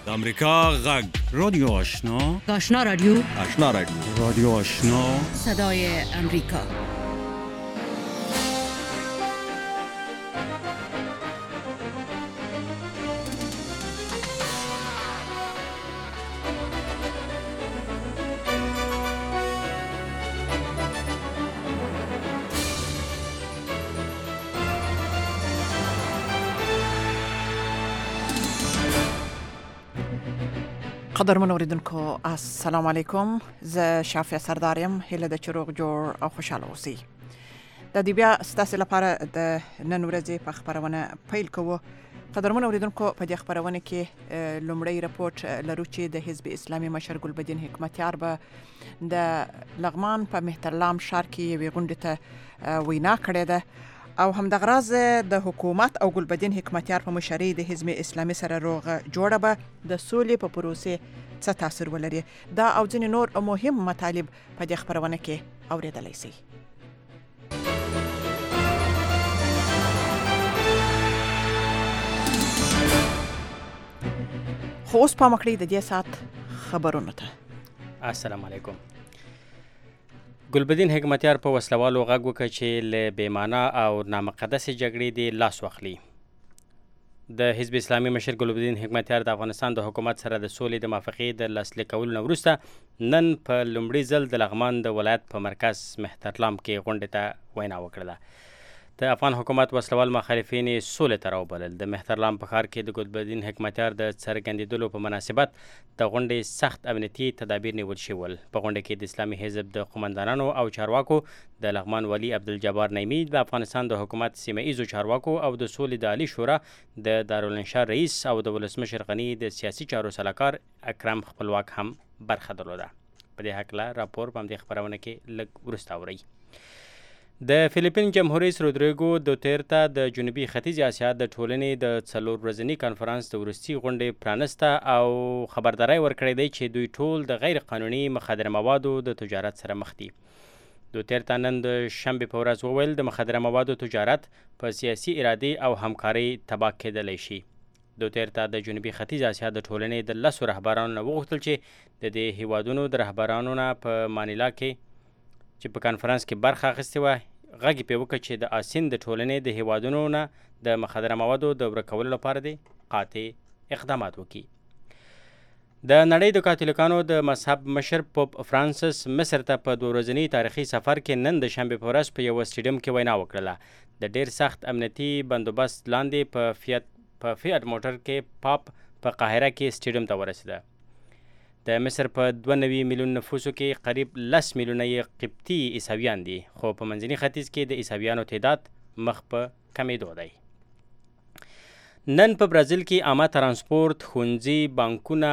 امریکا غږ رادیو آشنا رادیو رادیو آشنا صدای امریکا. قدرمن اوریدونکو السلام علیکم. زه شافیا سردارم. هیله د چروغ جوړ او خوشاله اوسئ. د دې بیا ستاسو لپاره د نن ورځې په خبرونه پیل کوو. قدرمن اوریدونکو په دې خبرونه کې لومړی راپورټ لرو چې د حزب اسلامي مشر ګلبدین حکمتیار به د لغمان په مهترلام ښار کې یوې غونډې ته وینا کړې ده او همدغه راز د حکومت او ګلبدین حکمتیار په مشرۍ د حزب اسلامي سره روغه جوړه به د سولې په پروسې څه تاثیر ولري. دا او ځینې نور مهم مطالب په دې خبرونه کې اوریدلای شئ. خو اوس پام وکړئ د دې ساعت خبرونو ته. السلام علیکم. ګلبدین حکمتیار په وسلوالو غږ وکړ چې له بېمانا او نامقدسې جګړې دې لاس واخلي. د حزب اسلامي مشر ګلبدین حکمتیار د افغانستان د حکومت سره د سولې د موافقې د لاسلیک کولو نه وروسته نن په لومړي ځل د لغمان د ولایت په مرکز مهترلام کې غونډې ته وینا وکړله. د افغان حکومت وسلوال مخالفین یې سولې ته راوبلل. د مهترلام په ښار کې د ګلبدین حکمتیار د څرګندېدلو په مناسبت د غونډې سخت امنیتي تدابیر نیول شوي ول. په غونډه کې د اسلامي حزب د قومندانانو او چارواکو د لغمان والي عبدالجبار نعیمي، د افغانستان د حکومت سیمه ایزو چارواکو او د سولې د عالي شورا د دارالانشا رئیس او د ولسمشر غني د سیاسي چارو سلاکار اکرم خپلواک هم برخه درلوده. په دې هکله راپور په همدې خپرونه کې لږ وروسته اورئ. د فلیپین جمهور رئیس رودریګو دوتیرته د جنوبي ختیځې اسیا د ټولنې د 4 ورځني کنفرانس د وروستي غونډې پرانسته او خبرداری ورکړی دی چې دوی ټول د غیر قانوني مخدره موادو د تجارت سره مخ دي. دوتیرته نن د شنبې په ورځ وویل د مخدره موادو تجارت په سیاسي ارادې او همکارۍ تباه کېدلی شي. دوتیرته د جنوبي ختیځې اسیا د ټولنې د 10 رهبرانو نه وغوښتل چې د دې هیوادونو د رهبرانو نه په مانیلا کې چې په کنفرانس کې برخه اخیستې وه غږ یې پرې وکړ چې د آسین د ټولنې د هیوادونو نه د مخدره موادو د ورکولو لپاره دې قاطع اقدامات وکړي. د نړۍ د کاتولیکانو د مذهب مشر پوپ فرانسس مصر ته په 2 ورځني تاریخي سفر کې نن د شنبې په ورځ په یوه سټیډیم کې وینا وکړله. د ډیر سخت امنیتي بندوبست لاندې په فیات موټر کې پاپ په قاهره کې سټیډیم ته ورسېده. د مصر په 92 میلیون نفوسو کې قریب 10 میلیونه یې قبطي عیسویان دي، خو په منځني ختیځ کې د عیسویانو تعداد مخ په کمیدو دی. نن په برازیل کې عامه ترانسپورت، ښوونځي، بانکونه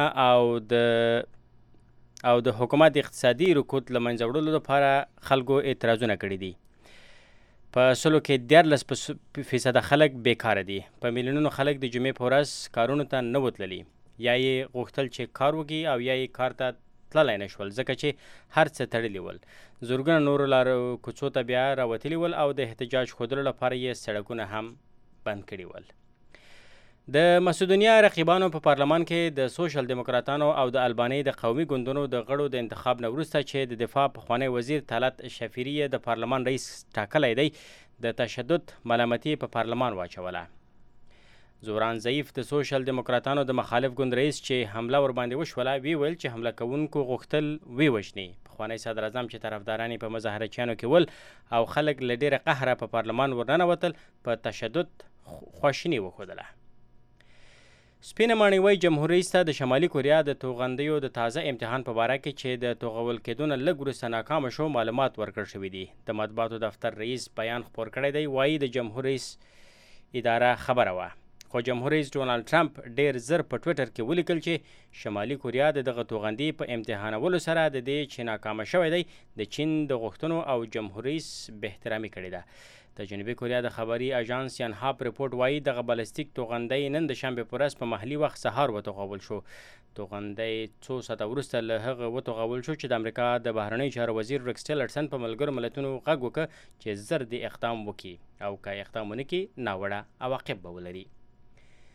او د حکومت اقتصادي رکود له منځه وړلو لپاره خلکو اعتراضونه کړي دي. په سلو کې 14% خلک بیکاره دي. په میلیونونو خلک د جمعې په ورځ کارونو ته نه وتللي، یا یې غوښتل چې کار وکړي او یا یې کار ته تللی نه شول ځکه چې هر څه تړلي ول. زرګونه نورو لارو کوڅو ته بیا راوتلي ول او د احتجاج ښودلو لپاره یې سړکونه هم بند کړي ول. د مسدونیا رقیبانو په پارلمان کې د سوشل دیموکراتانو او د الباني د قومي ګوندونو د غړو د انتخاب نه وروسته چې د دفاع پخوانی وزیر طلعت شفیري د پارلمان رئیس ټاکلی دی، د تشدد ملامتي په پارلمان واچوله. زوران ضعیف د سوشل دیموکراتانو د مخالف ګوند رئیس چې حمله ورباندې وشوله ویل چې حمله کوونکو غوښتل ووژني. پخوانی صدر اعظم چې طرفداران یې په مظاهرچیانو کې ول او خلک له ډېره قهره په پارلمان ورننوتل په تشدد خواشیني وښودله. سپینه ماڼۍ وایي جمهور رئیس ته د شمالي کوریا د توغندیو د تازه امتحان په باره کې چې د توغول کېدو نه لږ وروسته ناکامه شو معلومات ورکړل شوي دي. د مطبوعاتو دفتر رئیس بیان خپور کړی دی، وایي د جمهور رئیس اداره خبره وه، خو جمهور رئیس ډونالډ ټرمپ ډیر زر په ټویټر کې ولیکل چې شمالي کوریا د دغه توغندي په امتحانولو سره د دې چې ناکامه شوی دی د چین د غوښتنو او جمهور رئیس بهترامي کړې ده. د جنوبي کوریا د خبري اژانس یانهاپ رپورټ وایي دغه بالستیک توغندی نن د شنبې په ورځ په محلي وخت سهار وتوغول شو. توغندی څو ساعته وروسته له هغه وتوغول شو چې د امریکا د بهرنیو چارو وزیر ریکس ټیلرسن په ملګرو ملتونو غږ وکړ چې زر دې اقدام وکړي او که اقدام ونه کړي ناوړه عواقب به ولري.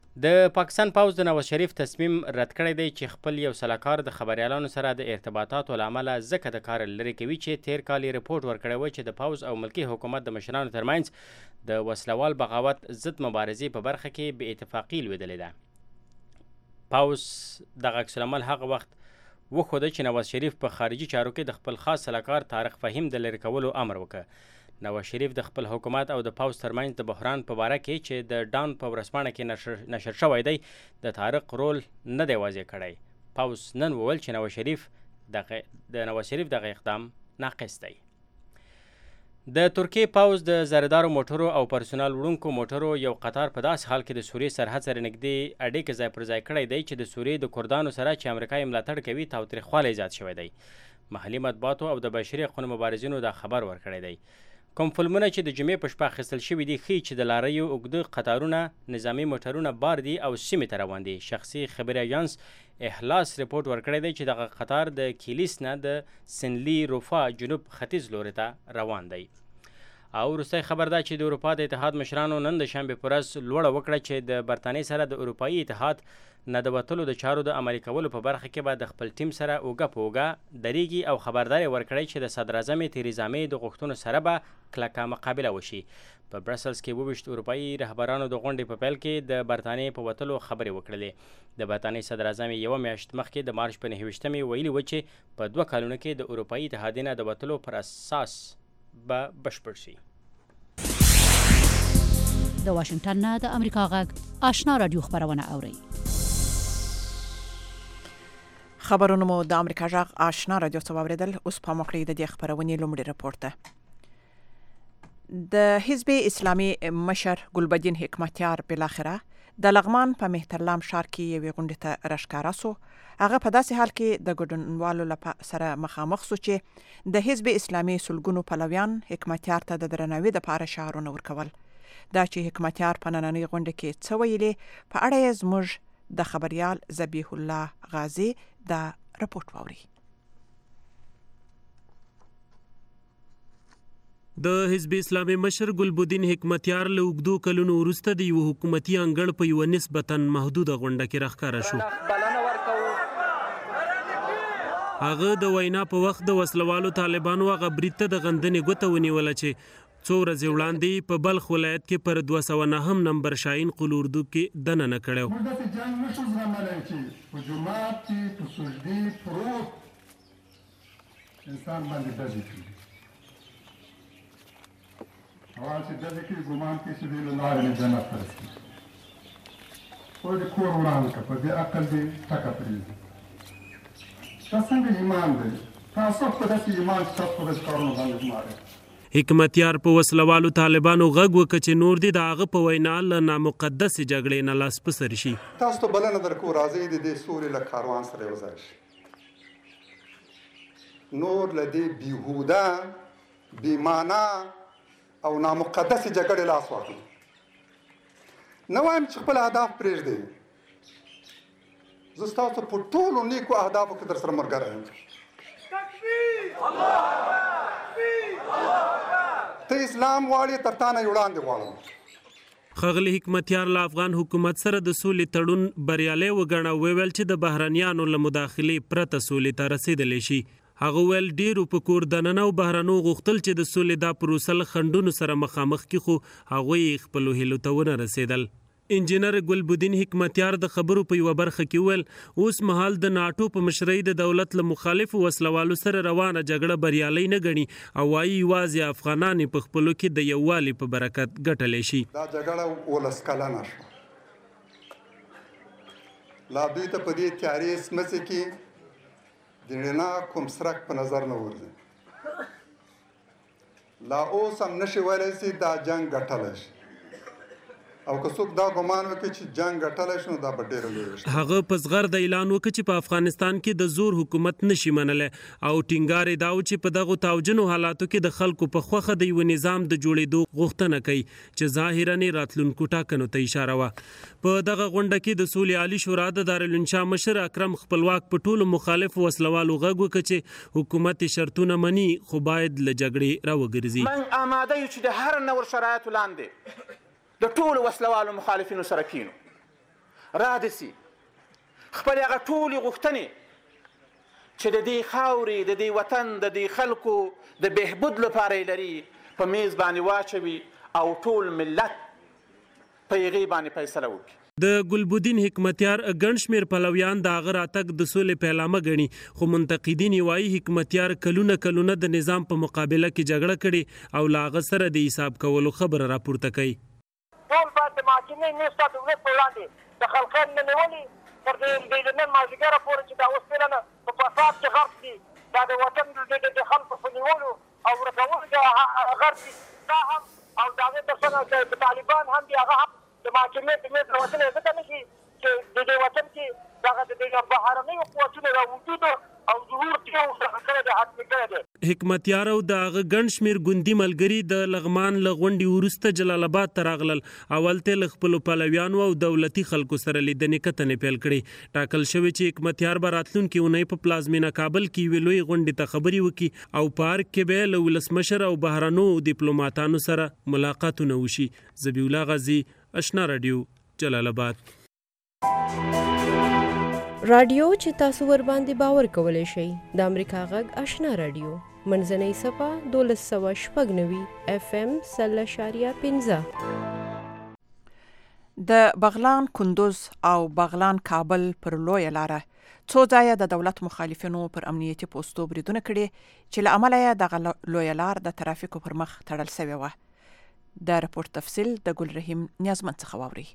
د پاکستان پوځ د نواز شریف تصمیم رد کړی دی چې خپل یو سلاکار د خبریالانو سره د ارتباطاتو له امله ځکه د کار لرې کوي چې تیر کال یې رپورټ ورکړی و چې د پوځ او ملکي حکومت د مشرانو ترمنځ د وسلوال بغاوت ضد مبارزې په برخه کې بې اتفاقي لویدلې ده. پوځ دغه عکس العمل هغه وخت وښوده چې نواز شریف په خارجي چارو کې د خپل خاص سلاکار طارق فهیم د لرې کولو امر وکړ. نواز شریف د خپل حکومت او د پوځ ترمنځ د بحران په باره کې چې د ډان په ورځپاڼه کې نشر شوی دی د طارق رول نه دی واضح کړی. پوځ نن وویل چې نواز شریف دغه اقدام ناقص دی. د ترکیې پوځ د زردارو موټرو او پرسونال وړونکو موټرو یو قطار په داسې حال کې د سوریې سرحد سره نږدې اډیکې ځای پر ځای کړی دی چې د سوریې د کردانو سره چې امریکا یې ملاتړ کوي تاوتریخوالی زیات شوی دی. محلي مطبوعاتو او د بشري حقونو مبارزینو دا خبر ورکړی دی. کوم فلمونه چې د جمعې په شپه اخیستل شوي دي ښیي چې د لاریو اوږده قطارونه نظامي موټرونه بار دي او سیمې ته روان دي. شخصي خبري اژانس احلاس رپورټ ورکړی دی چې دغه قطار د کیلیس نه د سنلی روفا جنوب ختیځ لوري ته روان دی. او وروستی خبر ده چې د اروپا د اتحاد مشرانو نن د شنبې په ورځ لوړه وکړه چې د برطانیې سره د اروپایي اتحاد نه د وتلو د چارو د عملي کولو په برخه کې به د خپل ټیم سره اوږه په اوږه درېږي او خبرداری ورکړی چې د صدراعظم تریزا مې د غوښتنو سره به کلکه مقابله وشي. په برسلز کې 22 اروپایي رهبرانو د غونډې په پیل کې د برطانیې په وتلو خبرې وکړلې. د برطانیې صدراعظم یوه میاشت مخکې د مارچ په 29 ویلي و چې په 2 کالونو کې د اروپایي اتحادیې نه د وتلو پر اساس به بشپړ شي. د واشنگټن نه د امریکا غږ آشنا رادیو خبرونه اوري. خبرونه مو د امریکا غږ آشنا رادیو څخه اوریدل. اوس په مخکې د دې خبرونې لومړی راپور ده. د حزب اسلامي مشر ګلبدین حکمتیار بالاخره د لغمان په مهترلام ښار کې یوې غونډې ته راښکاره سو. هغه په داسې حال کې د ګډونوالو سره مخامخ سو چې د حزب اسلامي سلګونو پلویان حکمتیار ته د درناوي لپاره شعارونه ورکول. دا چې حکمتیار په نننۍ غونډه کې څه ویلي په اړه یې زموږ د خبریال ذبیح الله غازی دا رپورټ واوري. د حزب اسلامي مشر ګلبدین حکمتیار له اوږدو کلونو وروسته د یو حکومتي انګړ په یو نسبتا محدوده غونډه کې راښکاره شو. هغه د وینا په وخت د وسلوالو طالبانو هغه برید ته د غندنې ګوته ونیوله چې څو ورځې وړاندې په بلخ ولایت کې پر 209 نمبر شاهین قل اردو کې دننه کړی و. موږ داسې جنګ نشو زغملی چې په جومات کې په سجدې پروت انسان باندې ډزې کړي. اول چې ډزې کړي ګمان کوي چې دوی له لارې مې جنت ته رسېږي. خو د کور وړاندې کړه په دې عقل دې ټکه پرېږدي. دا څنګه ایمان دی؟ تاسو په داسې ایمان چې تاسو په داسې کارونو باندې ګمارئ. حکمتیار په وسلوالو طالبانو غږ وکړ چې نور دي د هغه په وینا له نامقدسې جګړې نه لاس په سر شي. تاسو ته بلنه درکو راځئ د دې سوري له کاروان سره یو ځای شي. نور له دې بیهوده بیمانا او نامقدسې جګړې لاس واخلئ. نه وایم چې خپل اهداف پرېږدئ. زه ستاسو په ټولو نیکو اهدافو کې در سره ملګری یم. ته اسلام غواړې تر تا نه وړاندې غواړم. ښاغلي حکمتیار له افغان حکومت سره د سولې تړون بریالی وګڼه او وویل چې د بهرنیانو له مداخلې پرته سولې ته رسېدلی شي. هغه ویل ډیرو په کور دننه او بهرنو غوښتل چې د سولې دا پروسه له خنډونو سره مخامخ کړي خو هغوی خپلو هیلو ته ونه رسېدل. انجینر ګلبدین حکمتیار د خبرو په یوه برخه کې ویل اوس مهال د ناټو په مشرۍ د دولت له مخالفو وسلوالو سره روانه جګړه بریالۍ نه ګڼي او وایي یوازې افغانان په خپلو کې د یووالي په برکت ګټلی شي. دا جګړه 19 کلنه شوه. لا دوی ته په دې تیارې سمڅې کې د رڼا کوم څرک په نظر نه ورځي. لا اوس هم نشي ویلی چې دا جنګ ګټلی شي. او که څوک دا ګمان وکړي چې جنګ ګټلی شي نو دا به ډېره لویه شي. هغه په زغرده اعلان وکړ چې په افغانستان کې د زور حکومت نشي منلی او ټینګار یې دا و چې په دغو تاوجنو حالاتو کې د خلکو په خوښه د یوه نظام د جوړېدو غوښتنه کوي چې ظاهراً یې راتلونکو ټاکنو ته اشاره وه. په دغه غونډه کې د سولې عالي شورا د دارالانشا مشر اکرم خپلواک په ټولو مخالفو وسلوالو غږ وکړ چې حکومت شرطونه مني خو باید له جګړې راوګرځي. من آماده یو چې د هر نور شرایطو لاندې د ټولو وسلوالو مخالفینو سره کینو را دي سي خپل هغه ټولې غوښتنې چې د دې خاورې د دې وطن د دې خلکو د بهبود لپاره یې لري په میز باندې واچوي او ټول ملت په هغې باندې فیصله وکړي. د ګلبدین حکمتیار ګڼ شمېر پلویان د هغه راتګ د سولې پیلامه ګڼي، خو منتقدین یې وایي حکمتیار کلونه د نظام په مقابله کې جګړه کړې او له هغه سره د حساب کولو خبره راپورته کوي. ټول باید د محاکمې میز ته د ولس په وړاندې د خلقان نه نیولي تر دې د نن مازدیګره پورې چې دا اوس فعلا په فساد کې غرق دي، دا د وطن د خلکو په نیولو او ورکولو کې غرق دي، دا هم او د هغې تر څنګ د طالبان هم دي، هغه هم د محاکمې په میز راوتلی ځکه نه شي چې د دې وطن کې دغه د بهرنیو قوتونو را وجود او ظهور دې ورڅخه کړی دی، حتمي کړی دی. حکمتیار او د هغه ګڼ شمېر ګوندي ملګري د لغمان له غونډې وروسته جلال آباد ته راغلل. اول ته له خپلو پلویانو او دولتي خلکو سره لیدنې کتنې پیل کړې. ټاکل شوې چې حکمتیار به راتلونکې اونۍ په پلازمینه کابل کې یوې لویې غونډې ته خبرې وکړي او پارک کې به له ولسمشر او بهرنو ډیپلوماتانو سره ملاقاتونه وشي. ذبیح الله غازی، آشنا رادیو، جلال آباد. رادیو چې تاسو ور باندې باور کولای شئ د امریکا غږ آشنا رادیو منځنۍ صفه 1296 FM 0.15 د بغلان کندوز او بغلان کابل پر لویه لاره څو ځایه د دولت مخالفینو پر امنیتي پوستو بریدونه کړي چې له امله یې دغه لویه لار د ترافیکو پر مخ تړل شوې وه. د راپور تفصیل د ګلرحیم نیازمن څخه واورئ.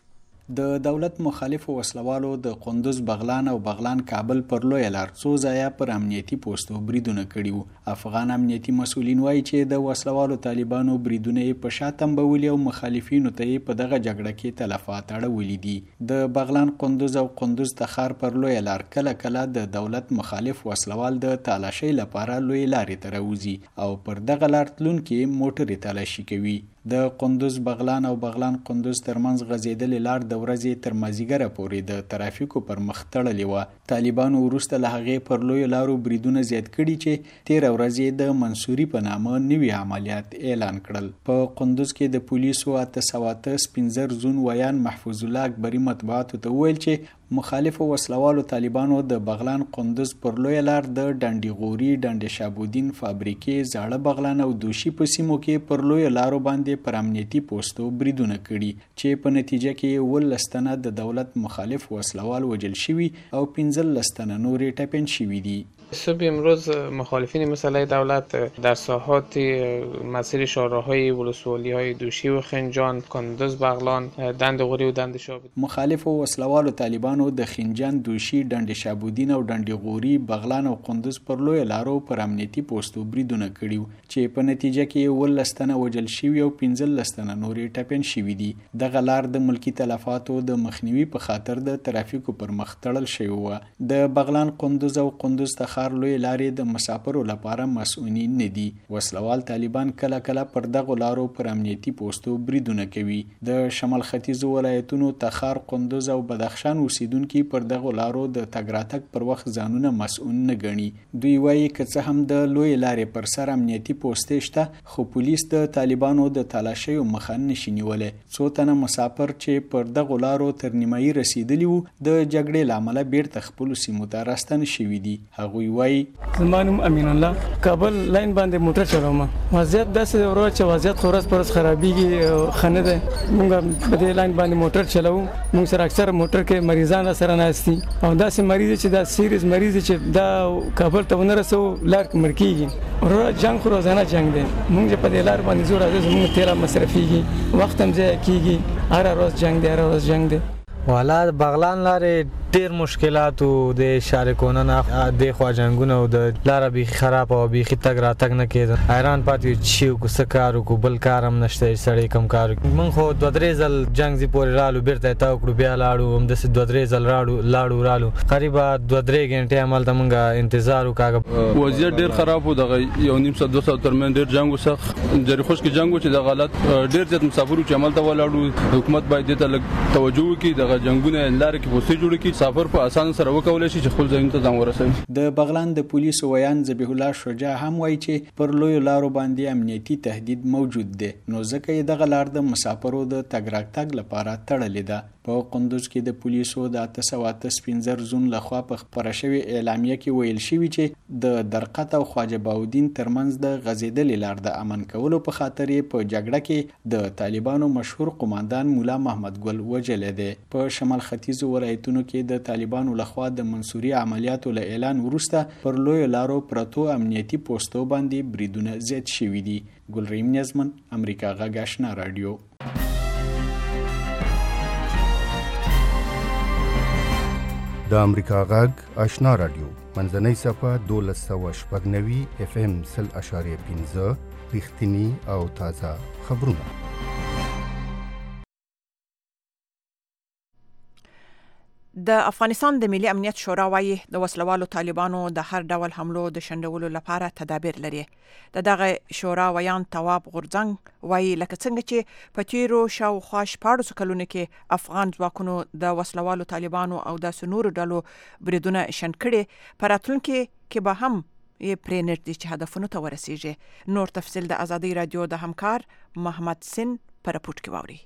د دولت مخالفو وسلوالو د قندوز بغلان او بغلان کابل پر لویه لار څو ځایه پر امنیتي پوستو بریدونه کړي وو. افغان امنیتي مسؤلین وایي چې د وسلوالو طالبانو بریدونه یې په شا تنبولي او مخالفینو ته یې په دغه جګړه کې تلفات اړولي دي. د بغلان قندوز او قندوز تخار پر لویه لار کله کله د دولت مخالف وسلوال د تالاشۍ لپاره لویې لارې ته راوځي او پر دغه لار تلونکي موټرې تالاشي کوي. د قندوز بغلان او بغلان قندوز ترمنځ غځېدلې لار د ورځې تر مازدیګره پورې د ترافیکو پر مخ تړلې وه. طالبانو وروسته له هغې پر لویو لارو بریدونه زیات کړي چې تېره ورځ یې د منصوري په نامه نوي عملیات اعلان کړل. په قندوز کې د پولیسو 808 سپین زر زون ویان محفوظ الله اکبري مطبوعاتو ته وویل چې مخالفو وسلوالو طالبانو د بغلان قندوز پر لویه لار د ډنډي غوري، ډنډ شابودین فابریکې، زاړه بغلان او دوشي په سیمو کې پر لویو لارو باندې پر امنیتي پوستو بریدونه کړي چې په نتیجه کې 19 تنه د دولت مخالف وسلوال وژل شوي او 15 تنه نورې ټپین شوي دي. صبح امروز مخالفین مسلح دولت در ساحات مسیر شاهراهای ولسوالی‌های دوشی و خنجان، کندوز بغلان، دند غوری و دند شابودین مخالف وسلوالو طالبانو د خنجان، دوشي، دند شابودین او دند غوری، بغلان او کندوز پر لوی لارو پر امنیتي پوستو بریدونه کړیو چې په نتیجه کې 19 تنه وژل شوي او 15 تنه نورې ټپین شوي دي. دغه لار د ملکی تلفاتو د مخنیوي په خاطر د ترافیکو پر مخ تړل شوی و. د بغلان قندوز او قندوز تخار لوی لارې د مسافرو لپاره مسؤلین نه دي. وسلوال طالبان کله کله پر دغه لارو پر امنیتي پوستو بریدونه کوي. د شمال ختیځو ولایتونو تخار، قندوز او بدخشان اوسیدونکي پر دغه لارو د تګ راتګ پر وخت ځانونه مسؤل نه ګڼي. دوی وایي که څه هم د لوی لارې پر سر امنیتي پوستې شته خو پولیس د طالبانو د تالاشیو مخه نشي نیولی. څو تنه مسافر چې پر دغه لارو تر نیمایي رسیدلي وو د جګړې له امله بیرته خپلو سیمو ته راستانه شوي دي. هغوی وایي زما نوم امین الله، کابل لاین باندې موټر چلوم. وضعیت داسې دی ورور چې وضعیت خو ورځ پر ورځ خرابېږي، ښه نه دی. موږ په دې لاین باندې موټر چلوو. موږ سره اکثر موټر کې مریضان را سره ناست دي او داسې مریض چې دا سیریز مریض چې دا کابل ته ونه رسو لار کې مړ کېږي. ورور جنګ خو روزانه جنګ دی. موږ چې په دې لار باندې زور راځي زموږ تیل مصرفېږي، وخت هم ضایع کېږي. هره ورځ جنګ دی، هره ورځ جنګ دی. والا بغلان لارې ډیر مشکلات او د شارکونه نه د خوا جنگونه او د لار بیخي خراب او بیخي تګ را تګ نه کېده. حیران پاتې چې کو سکارو کو بل کارم نشته، سړی کم کار. من خو 2-3 ځل جنگ زی پورې رالو بیرته تا وکړو، بیا لاړو هم د 2-3 ځل رالو قریبا 2-3 غنټه عمل ته مونږه انتظار وکړو. وضعیت ډیر خراب و. دغه 1.5-2 ترمن ډیر جنگ وسخ جری خوش کې جنگ و چې د غلط ډیر ځت مسافرو چې عمل ته ولاړو. حکومت باید ته لږ توجه وکړي، دغه جنگونه لار کې پوسټ جوړ کړي، سفر په اسانه سره وکولای شي چې خپل ځای ته ځان ورسوي. د بغلان د پولیسو ویان ذبیح الله شجاع هم وایي چې پر لوی لارو باندې امنیتي تهدید موجود دی، نو ځکه یې دغه لار د مسافرو د تګ راتګ لپاره تړلې ده. په قندوز کې د پولیسو د 815 زون لخوا په خبره شوی اعلامیه کې ویل شوی چې د درقت او خواجه باودین ترمنځ د غزیدلې لار د امن کولو په خاطر په جګړه کې د طالبانو مشهور قوماندان مولا محمد ګل وجل دی. په شمال ختیځ ولایتونو کې د طالبانو لخوا د منصوري عملیاتو له اعلان وروسته پر لوی لارو پرتو امنیتي پوسټو باندې بریدونه زیات شوي دي. ګلریم نظمن، امریکا غږ آشنا رادیو. د امریکا غږ آشنا رادیو منځنۍ صفه 1290 FM 0.5 رښتینی او تازه خبرونه. د افغانستان د ملي امنیت شورا وايي د وسلوالو طالبانو د هر ډول حملو د شندولو لپاره تدابیر لري. دغه شورا ویان تواب غورځنګ وايي لکه څنګه چې په تیرو شاوخوا 14 کلونو کې افغان ځواکونو د وسلوالو طالبانو او د سنورو ډلو بریدونه شنډ کړي، په راتلونکي کې به هم یې پرې نږدې چې هدفونو ته ورسیږي. نور تفصیل د ازادي رادیو د همکار محمد سن پر راپورټ کې واوري.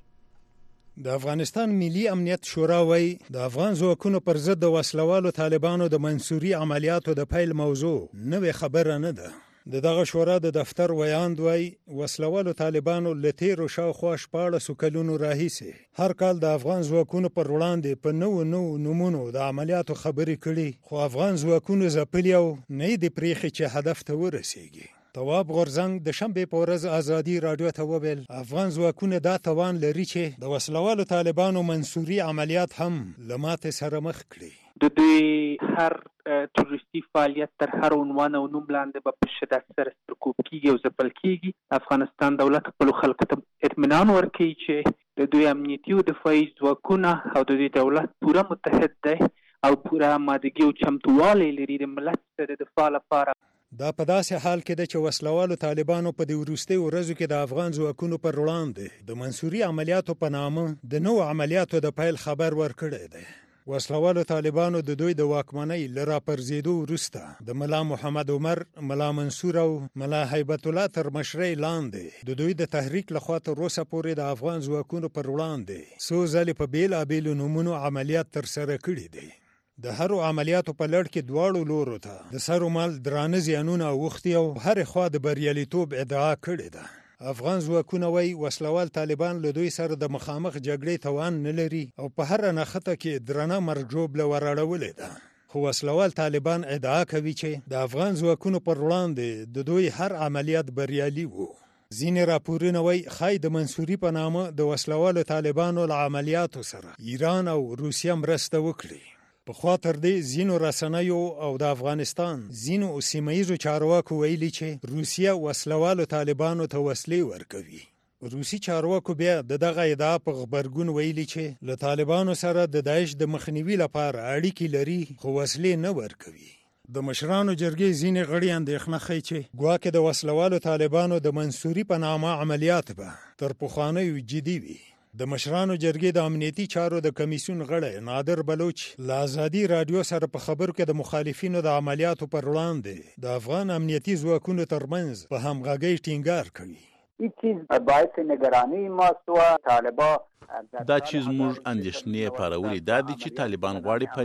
د افغانستان ملي امنیت شورا وايي د افغان ځواکونو پر ضد د وسلوالو طالبانو د منصوري عملیاتو د پیل موضوع نوې خبره نه ده. دغه شورا د دفتر ویاند وايي وسلوالو طالبانو له تیرو شاوخوا 14 کلونو راهیسې هر کال د افغان ځواکونو پر وړاندې په نوو نمونو د عملیاتو خبرې کړي، خو افغان ځواکونو ځپلي او نه دي پرېښي چې هدف ته ورسیږي. تواب غورځنګ د شنبې په ورځ ازادي رادیو ته وویل افغان ځواکونه دا توان لري چې د وسلوالو طالبانو منصوري عملیات هم له ماتې سره مخ کړي. د دوی هر تروریستي فعالیت تر هر عنوان او نوم لاندې به په شدت سره سرکوب کیږي او ځپل کیږي. افغانستان دولت خپلو خلکو ته اطمینان ورکوي چې د دوی امنیتي او دفاعي ځواکونه او د دوی دولت پوره متحد دی او پوره آمادګي او چمتووالی لري د ملت سره د دفاع لپاره. دا په داسې حال کې ده چې وسلوالو طالبانو په دې وروستي ورځو کې د افغان ځواکونو پر وړاندې د منصوري عملیاتو په نامه د نوو عملیاتو د پیل خبر ورکړی دی. وسلوالو طالبانو د دوی د واکمنۍ له راپرځېدو وروسته د ملا محمد عمر، ملا منصور او ملا هیبت الله تر مشرۍ لاندې د دوی د تحریک لخوا تر اوسه پورې د افغان ځواکونو پر وړاندې څو ځلې په بېلابېلو نومونو عملیات ترسره کړي دي. د هرو عملیاتو په لړ کې دواړو لورو ته د سرو مال درانه زیانونه اوښتي او هرې خوا د بریالیتوب ادعا کړې ده. افغان ځواکونه وايي وسلوال طالبان له دوی سره د مخامخ جګړې توان نه لري او په هره نښته کې درنه مرګ ژوبله وراړولې ده. خو وسلوال طالبان ادعا کوي چې د افغان ځواکونو پر وړاندې د دوی هر عملیات بریالي وو. ځینې راپورونه وايي ښایي د منصوري په نامه د وسلوالو طالبانو له عملیاتو سره ایران او روسیه مرسته وکړي. په خوا تر دې ځینو رسنیو او د افغانستان ځینو سیمهیزو چارواکو ویلي چې روسیه وسلوالو طالبانو ته وسلې ورکوي. روسي چارواکو بیا دغه ادعا په خبرګون ویلي چې له طالبانو سره د داعش د مخنیوي لپاره اړیکې لري خو وسلې نه ورکوي. د مشرانو جرګې ځینې غړي اندېښنه ښیي چې ګواکې د وسلوالو طالبانو د منصوري په نامه عملیات به تر پخوانیو جدي وي. د مشرانو جرګې د امنیتي چارو د کمیسیون غړی نادر بلوچ له ازادي رادیو سره په خبرو کې د مخالفینو د عملیاتو پر وړاندې د افغان امنیتي ځواکونو ترمنځ په همغږۍ ټینګار کوي. این چیز باعث نگرانی ماست و طالبان دا چې زموږ اندېښنې پارولې دا دي چې طالبان غواړي په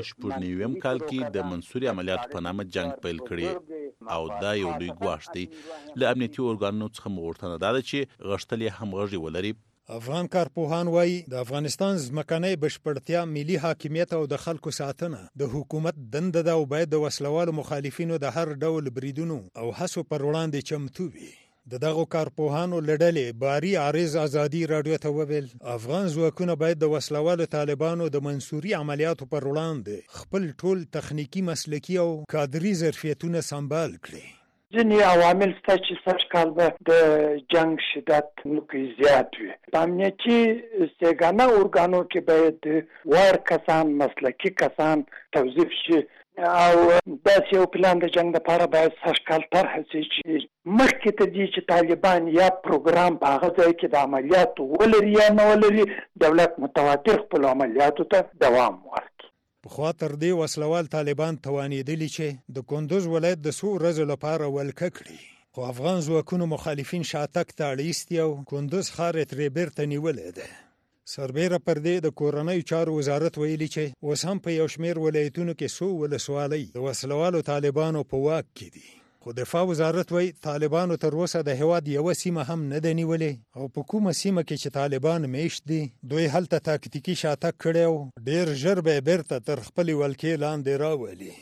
1999 کال کې د منصوري عملیاتو په نامه جنگ پیل کړي او دا یو لوی ګواښ دی. له امنیتي ارګانونو څخه مو غوښتنه دا ده چې غښتل یې همغږي ولري. افغان کارپوهان وايي د افغانستان ځمکنۍ بشپړتیا، ملي حاکمیت او د خلکو ساتنه د حکومت دنده ده او باید د وسلوالو مخالفینو د هر ډول بریدونو او هڅو پر وړاندې چمتو وي. دغه کارپوهانو له ډلې باري عارض ازادي رادیو ته وویل افغان ځواکونه باید د وسلوالو طالبانو د منصوري عملیاتو پر وړاندې خپل ټول تخنیکی، مسلکي او کادري ظرفیتونه سمبال کړي. ځینې عوامل شته چې سږکال به د جنگ شدت نوکې زیات وي. په امنیتي سیګانه ارګانو کې باید وړ کسان، مسلکي کسان توظیف شي او داسې یو پلان د جنگ لپاره باید سږکال طرح شي چې مخکې ته دي چې طالبان یا پروګرام په هغه ځای کې د عملیاتو ولري یا نه ولري، دولت متواتر خپلو عملیاتو ته دوام ورکړي. پخوا تر دې وسلوال طالبان توانېدلي چې د کندوز ولایت د څو ورځو لپاره ولکه کړي، خو افغان ځواکونو مخالفین شاتګ ته اړ ایستي او کندوز ښار یې ترې بیرته نیولی دی. سربیره پر دې د کورنۍ چارو وزارت ویلي چې اوس هم په یو شمېر ولایتونو کې څو ولسوالۍ د وسلوالو طالبانو په واک کې دي. خو دفاع وزارت وایي طالبانو تر اوسه د هېواد یوه سیمه هم نه ده نیولې او په کومه سیمه کې چې طالبان میشت دي دوی هلته تاکتیکي شاتګ کړی او ډېر ژر به یې بېرته تر خپلې ولکې لاندې راولي.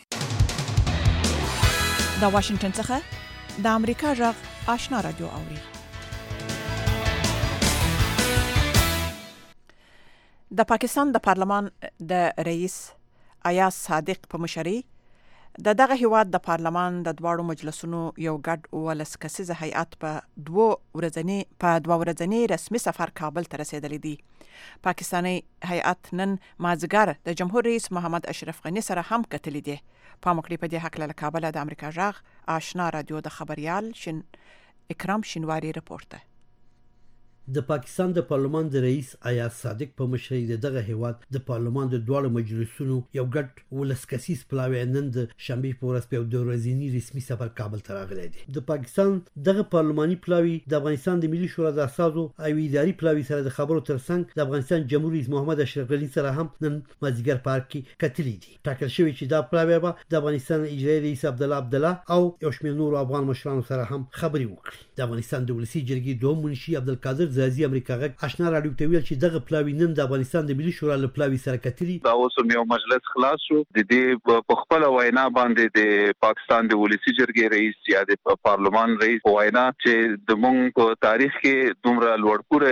د واشنګټن څخه د امریکا غږ آشنا رادیو اوري. د پاکستان د پارلمان د رئیس ایاز صادق په مشرۍ دغه هیواد د پارلمان د دواړو مجلسونو یو ګډ ولس کسیزه هیئت په دوه ورځني رسمي سفر کابل ته رسیدلی دی. پاکستاني هیئت نن مازدیګر د جمهور رئیس محمد اشرف غني سره هم کتلی دی. پام وکړئ په دې هکله له کابل د امریکا غږ آشنا رادیو د خبريال اکرام شینواری رپورټ ده. د پاکستان د پارلمان د رئیس ایاز صادق په مشرۍ دغه هیواد د پارلمان د دواړو مجلسونو یو ګډ ولسکسیز پلاوی نن د شنبې په ورځ په یو ورځني رسمي سفر کابل ته راغلی دی. د پاکستان دغه پارلماني پلاوی د افغانستان د ملي شورا د اساسو او اداري پلاوی سره د خبرو ترڅنګ د افغانستان جمهور رئیس محمد اشرف غني سره هم نن مازدیګر پارک کې کتلی دي. ټاکل شوی چې دا پلاوی به د افغانستان اجرایي رئیس عبدالله او یو شمېر نور افغان مشرانو سره هم خبرې وکړي. د افغانستان د ولسی جرګې دوم منشي عبدالقادر زازي امریکا غږ آشنا رادیو ته ویل چې دغه پلاوی نن د افغانستان د ملي شورا له پلاوی سره کتلی. دا اوس یو مجلس خلاص شو د دې په خپل وینا باندې د پاکستان د ولسی جرګې رئیس یا د پارلمان رئیس وینا چې د مونږ په تاریخ کې دومره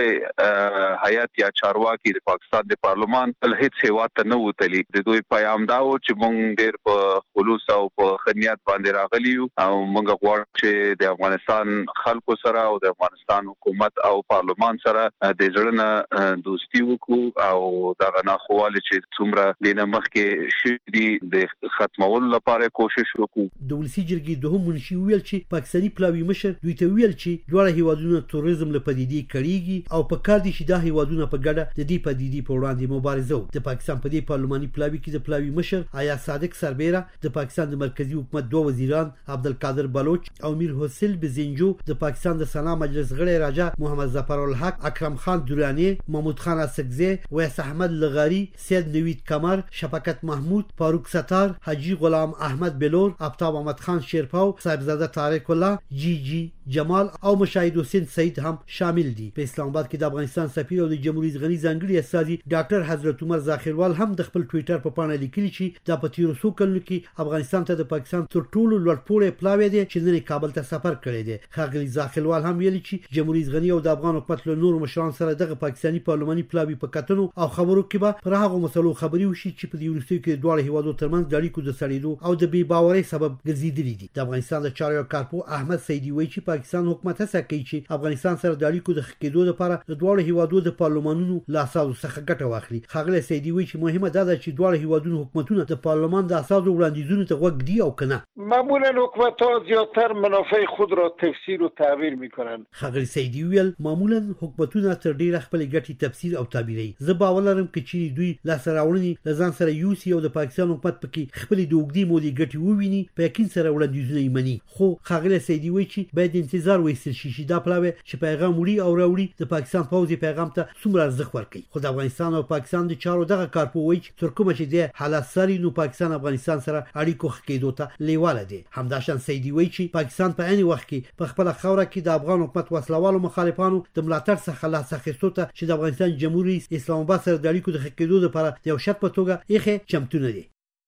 لوړپوړی حیات یا چارواکي د پاکستان د پارلمان په هیڅ هیواد ته نه وتلی. د دوی پیغام دا و چې مونږ ډېر په خلوص او په خنیت باندې راغلی یو او مونږ غواړو چې د افغانستان خلکو سره او د افغانستان حکومت او پارلمان سره د ژړنه دوستي وکړو او دغه ناخواله چې څومره دینه مخکې شدي د ختمولو لپاره کوشش وکړو. د ولسی جرګې دوهم منشي ویل چې پاکستاني پلاوی مشر دوی ته ویل چې دواړه هیوادونه تروریزم له پدیدې کړيږي او په کار دي چې د هیوادونو په ګډه د دې پدیدې په وړاندې مبارزه وکړي. د پاکستان په دې پارلماني پلاوی کې د پلاوی مشر ایاز صادق سربیره د پاکستان د مرکزی حکومت دوه وزیران عبدالقادر بلوچ او میر حسین بزنجو د پاکستان د سنا مجلس غړي راجا محمد ظفر الحق اکرم خان درانی محمود خان اسقزی ویس احمد لغاری سید نوید کمر شفقت محمود فاروق ستار حاجی غلام احمد بلور آفتاب احمد خان شیرپاو صاحبزاده طارق الله جی جمال او مشاهد حسین سعید هم شامل دي. په اسلام آباد کې د افغانستان سفیر او د جمهوریت غنی ځانګړي استاذي ډاکټر حضرت عمر ظاهروال هم د خپل ټوئیټر په پاڼه لیکلي چې د پتیرو سو کلونو کې افغانستان ته د پاکستان تر ټولو لوړپوړی پلاوی دی چې نن کابل ته سفر کړی دی. ښاغلي ظاهروال هم ویلي چې جمهوریت غنی او د افغان حکومت له نورو مشرانو سره دغه پاکستاني پارلماني پلاوی په کتنو او خبرو کې به پر هغه مسلو خبري وشي چې په دې وروستیو کې دواړه هیوادو ترمنځ د اړیکو د سړېدو او د بې باورۍ سبب ګرځېدلي دي. د افغانستان د چارو کارپو احمد سیدي وایي چې پاکستان حکومت هڅه کوي چې افغانستان سره د اړیکو د ښه کېدو لپاره د دواړو هیوادو د پارلمانونو له اساسو څخه ګټه واخلي. ښاغلی سیدي وایي چې مهمه دا ده چې دواړه هیوادونو حکومتونه د پارلمان د اساسو وړاندیزونو ته غوږ دی او کنه. معمولا حکومت‌ها زیاتر منافع خود را تفسیر و تعبیر می‌کنند. ښاغلی سیدي ویل معمولا حکومتونه تر ډیره خپل ګټې تفسیر او تعبیري. زه باور لرم چې دوی لاسته راوړنې له ځان سره یوسي او د پاکستان حکومت پکې خپل د اوږدې مودې ګټې وویني په یقین سره وړاندیزونه یې مني. خو ښاغلی سیدي وایي چې باید انتظار وایستل شي چې دا پلاوی چې پیغام وړي او راوړي د پاکستان پوځي پیغام ته څومره ارزښت ورکوي. خو د افغانستان او پاکستان د چارو دغه کارپو وایي چې تر کومه چې د حالات ساري نو پاکستان افغانستان سره اړیکو ښه کېدو ته لیواله دی. همداشان سیدي وایي چې پاکستان په عین وخت کې په خپله خاوره کې د افغان حکومت وسلوالو مخالفانو د ملاتړ څخه لاس اخیستو ته چې د افغانستان جمهور رئیس اسلام آباد سره د اړیکو د ښه کېدو لپاره د یو شرط په توګه ایښې چمتو نه دي.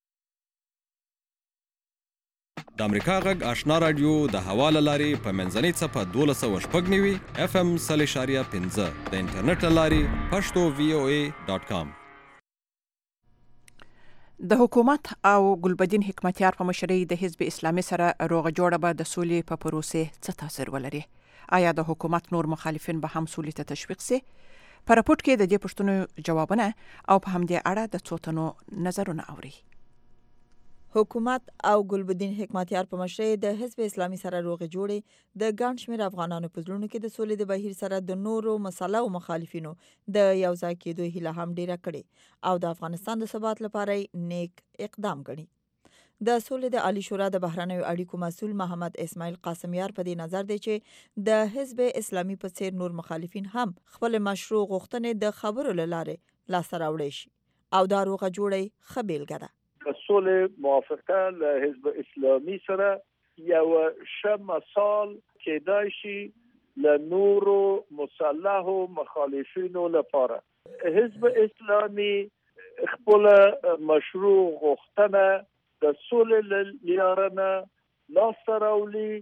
د امریکا غږ آشنا رادیو د حواله لارې په منځنۍ څپه 1290 FM 0.15 د انټرنیټ لارې pashto.voa.com. د حکومت او ګلبدین حکمتیار په مشرۍ د حزب اسلامي سره روغه جوړه به د سولې په پروسې څه تاثیر ولري؟ آیا د حکومت نور مخالفین به هم سولې ته تشویق سي؟ په راپورټ کې د دې پوښتنو جوابونه او په همدې اړه د څو تنو نظرونه اوري. حکومت او ګلبدین حکمتیار په مشرۍ د حزب اسلامي سره روغه جوړې د ګڼ شمېر افغانانو په زړونو کې د سولې د بهیر سره د نورو مسالو مخالفینو د یو ځای کېدو هیله هم ډیره کړې او د افغانستان د ثبات لپاره نیک اقدام ګڼي. د سولې د عالی شورا د بهرنیو اړیکو مسؤل محمد اسماعیل قاسمیار په دې نظر دی چې د حزب اسلامي په څیر نور مخالفین هم خپل مشروع غوښتنې د خبرو له لارې لاسته راوړی شي او دا روغه جوړی ښه بیلګه ده. د سولې موافقه له حزب اسلامي سره یو ښه مثال کېدای شي له نورو مسلحو مخالفینو لپاره. حزب اسلامي خپل مشروع غوښتنه د سولې له لارې نه لاسته راوړي.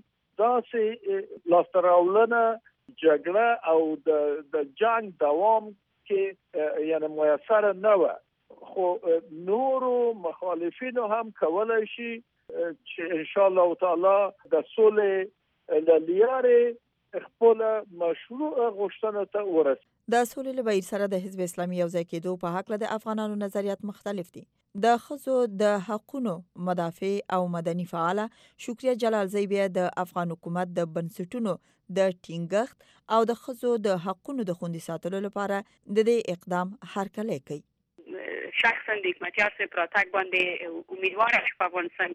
داسې لاسته راوړنه جګړه او د جنگ دوام کې یعنی میسر نه وه، خو نورو مخالفینو هم کولای شي چې ان شاء الله تعالی د سولې له لارې خپل مشروع غوښتنه ته ورسي. د سولې له بهیر سره د حزب اسلامي یوځای کېدو په هکله د افغانانو نظریات مختلف دي. د ښځو د حقونو مدافع او مدني فعاله شکریه جلالزی بیا د افغان حکومت د بنسټونو د ټینګښت او د ښځو د حقونو د خوندي ساتلو لپاره د دې اقدام هرکلی کوي. شخصا د حکمتیار صاحب راتګ باندې امیدواره شو په افغانستان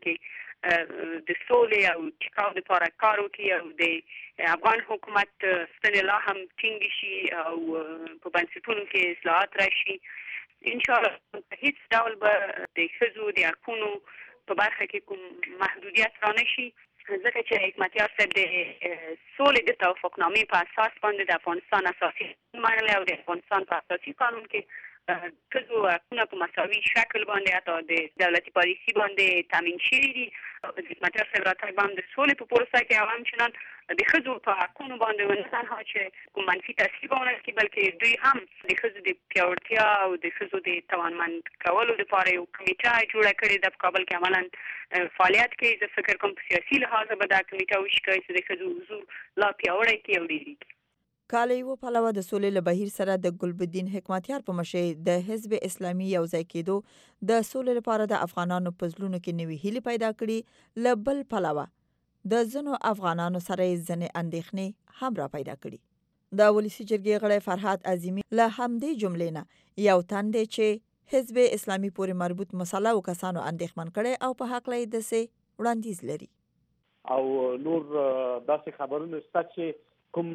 کې د سولې او ټیکاو لپاره کار وکړي او د افغان حکومت ستنې لا هم ټینګ شي او په بنسټونو کې اصلاحات راشي. ان شاء الله په هیڅ ډول به د ښځو د حقونو په برخه کې کوم محدودیت را نشي، ځکه چې حکمتیار صاحب د سولې د توافقنامې په اساس باندې د افغانستان اساسي منل او د افغانستان په اساسي قانون کې ښځو حقونه په مساوي شکل باندې حتی د دولتي پالیسي باندې تامین شوي دي. د حکمتیار صاحب راتګ باندې د سولې په پروسه کې هم همچنان د ښځو په حقونو باندې نه تنها چې کوم منفي تاثیر ونه کړي، بلکې دوی هم د ښځو د پیاوړتیا او د ښځو د توانمند کولو لپاره یو کمیټه جوړه کړې ده په کابل کې عملاً فعالیت کوي. زه فکر کوم په سیاسي لحاظ به دا کمیټه وشي چې د ښځو حضور لا پیاوړی کړي او ډېر کاله یو پلوه د سولې له بهیر سره د ګلبدین حکمتیار په مشرۍ د حزب اسلامي یوځای کېدو د سولې لپاره د افغانانو په زړونو کې نوې هیلې پیدا کړي، له بل پلوه د ځینو افغانانو سره یې ځینې اندېښنې هم را پیدا کړي. د ولسي جرګې غړی فرهاد عظیمي له همدې جملې نه یو تن دی چې حزب اسلامي پورې مربوط مسلحو کسانو اندېښمن کړی او په هکله یې داسې وړاندیز لري. او نور داسې خبرونه شته چې کوم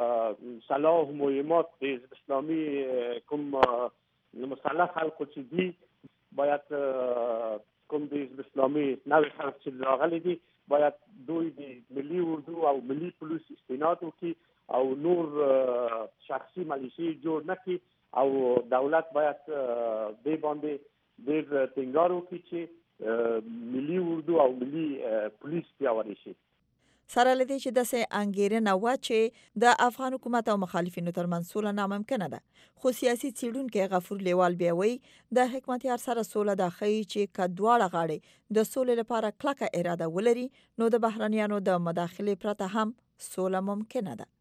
صلاح مهمات د حزب اسلامي کوم مسلح خلکو چې دي باید کوم د حزب اسلامي نوې خلک چې راغلي دي باید دوی د ملي اردو او ملي پولیس استناد وکړي او نور شخصي ملیشې جوړ نه کړي او دولت باید دې باندې ډېر ټینګار وکړي چې ملي اردو او ملي پولیس پیاوړي شي. سره لدې چې داسې انګېرنه وه چې د افغان حکومت او مخالفینو ترمنځ سوله ناممکنه ده، خو سیاسي څېړونکی غفور لیوال بیا وایي د حکمتیار سره سوله دا ښیي چې که دواړه غاړې د سولې لپاره کلکه اراده ولري نو د بهرنیانو د مداخلې پرته هم سوله ممکنه ده.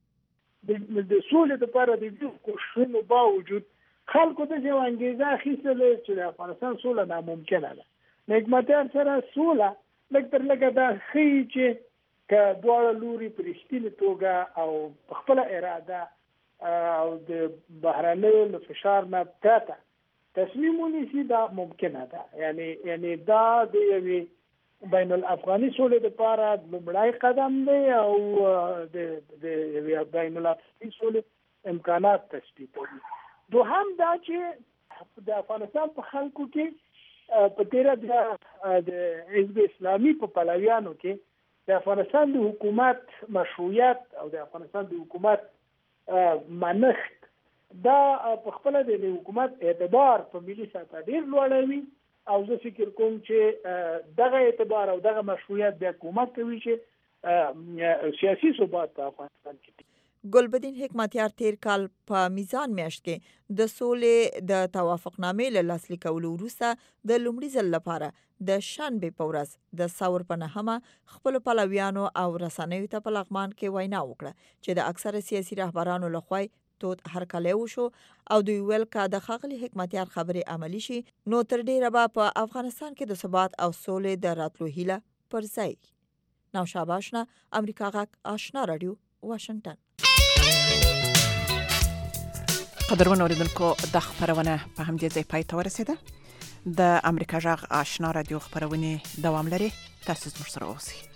د سولې لپاره د دې کوښښونو باوجود خلکو د یو انګېزه اخیستله چې د افغانستان سوله ناممکنه ده. حکمتیار سره سوله لږ تر لږه دا ښیي چې که دواړه لوري په رښتینې توګه او په خپله اراده او د بهرنیو له فشار نه پرته تصمیم ونیسي دا ممکنه ده. یعنی دا د یوې بین الافغاني سولې لپاره لومړی قدم دی او د یوې بین الافغاني سولې امکانات تثبیتوي. دوهم دا چې د افغانستان په خلکو کې په تېره د حزب اسلامي په پلویانو کې د افغانستان د حکومت مشروعیت او د افغانستان د حکومت منښت دا په خپله د حکومت اعتبار په ملي سطحه ډېر لوړوي او زه فکر کوم چې دغه اعتبار او دغه مشروعیت بیا کومک کوي چې سیاسي ثبات په افغانستان کې. ګلبدین حکمتیار تیر کال په میزان میاشت کې د سولې د توافقنامې له لاسلیک کولو وروسته د لومړي ځل لپاره د شنبې په ورځ د ثور په نهمه خپلو پلویانو او رسنیو ته په لغمان کې وینا وکړه چې د اکثره سیاسي رهبرانو لخوا تود هرکلی وشو او دوی ویل که د ښاغلي حکمتیار خبرې عملي شي نو تر ډیره به په افغانستان کې د ثبات او سولې د راتلو هیله پر ځای. نوشابه آشنا، امریکا غږ آشنا رادیو، واشنگټن. قدرمن اوریدونکو د خبرونه په همدې ځای پای ته ورسیده. د امریکا جغ آشنا رادیو خبرونه دوام لري. تاسو زموږ سره اوسئ.